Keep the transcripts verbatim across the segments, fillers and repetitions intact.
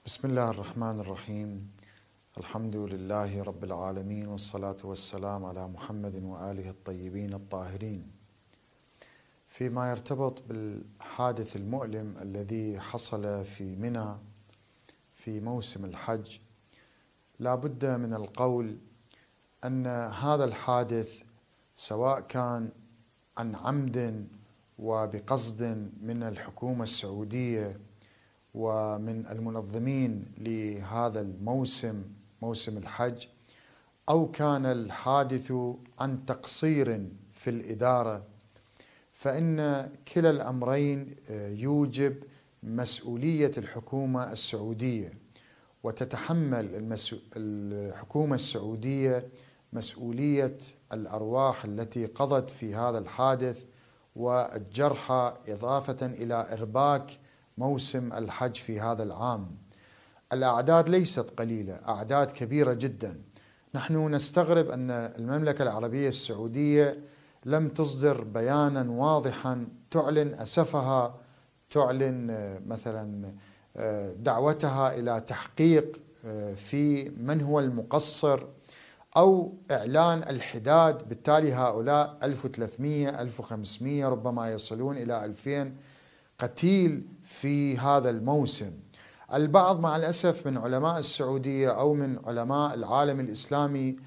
بسم الله الرحمن الرحيم. الحمد لله رب العالمين، والصلاة والسلام على محمد وآله الطيبين الطاهرين. فيما يرتبط بالحادث المؤلم الذي حصل في منى في موسم الحج، لا بد من القول أن هذا الحادث سواء كان عن عمد وبقصد من الحكومة السعودية ومن المنظمين لهذا الموسم موسم الحج، أو كان الحادث عن تقصير في الإدارة، فإن كلا الأمرين يوجب مسؤولية الحكومة السعودية، وتتحمل الحكومة السعودية مسؤولية الأرواح التي قضت في هذا الحادث والجرحى، إضافة إلى إرباك موسم الحج في هذا العام. الأعداد ليست قليلة، أعداد كبيرة جدا. نحن نستغرب أن المملكة العربية السعودية لم تصدر بيانا واضحا تعلن أسفها، تعلن مثلا دعوتها إلى تحقيق في من هو المقصر، أو إعلان الحداد. بالتالي هؤلاء ألف وثلاثمئة ألف وخمسمئة ربما يصلون إلى ألفين قتيل في هذا الموسم. البعض مع الأسف من علماء السعودية أو من علماء العالم الإسلامي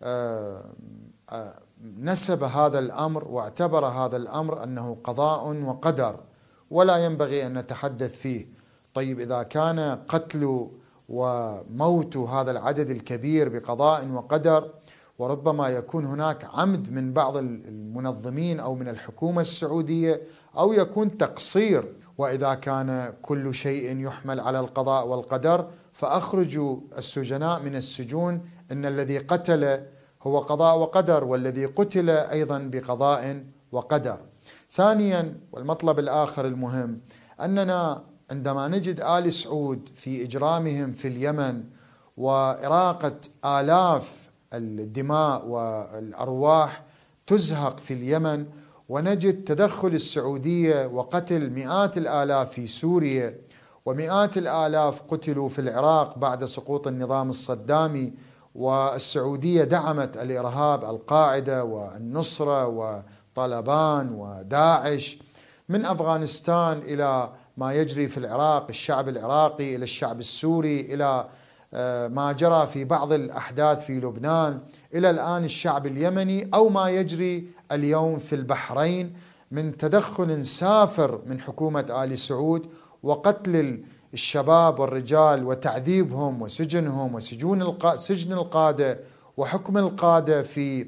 نسب هذا الأمر واعتبر هذا الأمر أنه قضاء وقدر، ولا ينبغي أن نتحدث فيه. طيب، إذا كان قتل وموت هذا العدد الكبير بقضاء وقدر، وربما يكون هناك عمد من بعض المنظمين أو من الحكومة السعودية، أو يكون تقصير، وإذا كان كل شيء يحمل على القضاء والقدر فأخرجوا السجناء من السجون، إن الذي قتل هو قضاء وقدر، والذي قتل أيضا بقضاء وقدر. ثانيا، والمطلب الآخر المهم، أننا عندما نجد آل سعود في إجرامهم في اليمن وإراقة آلاف الدماء والأرواح تزهق في اليمن، ونجد تدخل السعودية وقتل مئات الآلاف في سوريا، ومئات الآلاف قتلوا في العراق بعد سقوط النظام الصدامي، والسعودية دعمت الإرهاب، القاعدة والنصرة وطالبان وداعش، من أفغانستان إلى ما يجري في العراق، الشعب العراقي إلى الشعب السوري، إلى ما جرى في بعض الأحداث في لبنان، إلى الآن الشعب اليمني، أو ما يجري اليوم في البحرين من تدخل سافر من حكومة آل سعود، وقتل الشباب والرجال وتعذيبهم وسجنهم وسجون الق... سجن القادة وحكم القادة في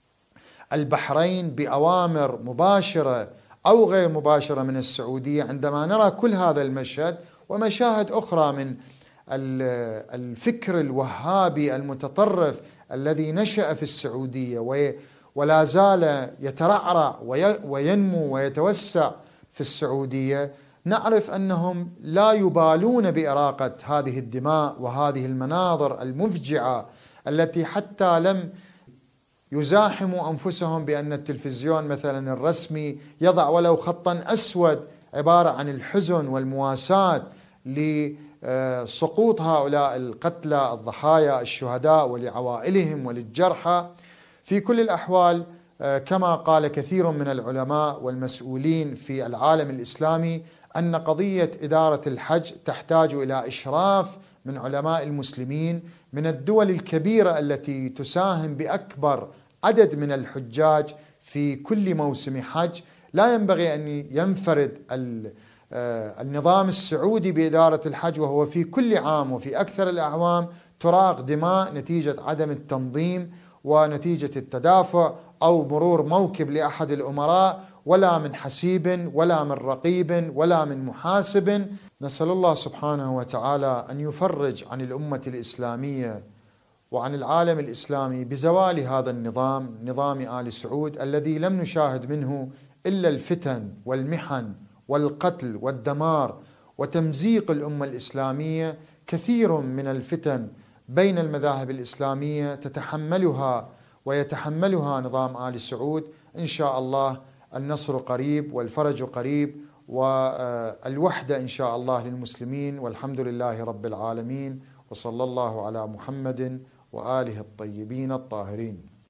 البحرين بأوامر مباشرة أو غير مباشرة من السعودية. عندما نرى كل هذا المشهد ومشاهد أخرى من الفكر الوهابي المتطرف الذي نشأ في السعودية ولا زال يترعرع وينمو ويتوسع في السعودية، نعرف أنهم لا يبالون بإراقة هذه الدماء وهذه المناظر المفجعة، التي حتى لم يزاحموا أنفسهم بأن التلفزيون مثلا الرسمي يضع ولو خطا أسود عبارة عن الحزن والمواساة لسقوط هؤلاء القتلى الضحايا الشهداء ولعوائلهم وللجرحى. في كل الأحوال، كما قال كثير من العلماء والمسؤولين في العالم الإسلامي، أن قضية إدارة الحج تحتاج إلى إشراف من علماء المسلمين من الدول الكبيرة التي تساهم بأكبر عدد من الحجاج في كل موسم حج. لا ينبغي أن ينفرد النظام السعودي بإدارة الحج، وهو في كل عام وفي أكثر الأعوام تراق دماء نتيجة عدم التنظيم ونتيجة التدافع أو مرور موكب لأحد الأمراء، ولا من حسيب ولا من رقيب ولا من محاسب. نسأل الله سبحانه وتعالى أن يفرج عن الأمة الإسلامية وعن العالم الإسلامي بزوال هذا النظام، نظام آل سعود، الذي لم نشاهد منه إلا الفتن والمحن والقتل والدمار وتمزيق الأمة الإسلامية. كثير من الفتن بين المذاهب الإسلامية تتحملها ويتحملها نظام آل سعود. إن شاء الله النصر قريب والفرج قريب، والوحدة إن شاء الله للمسلمين، والحمد لله رب العالمين، وصلى الله على محمد وآله الطيبين الطاهرين.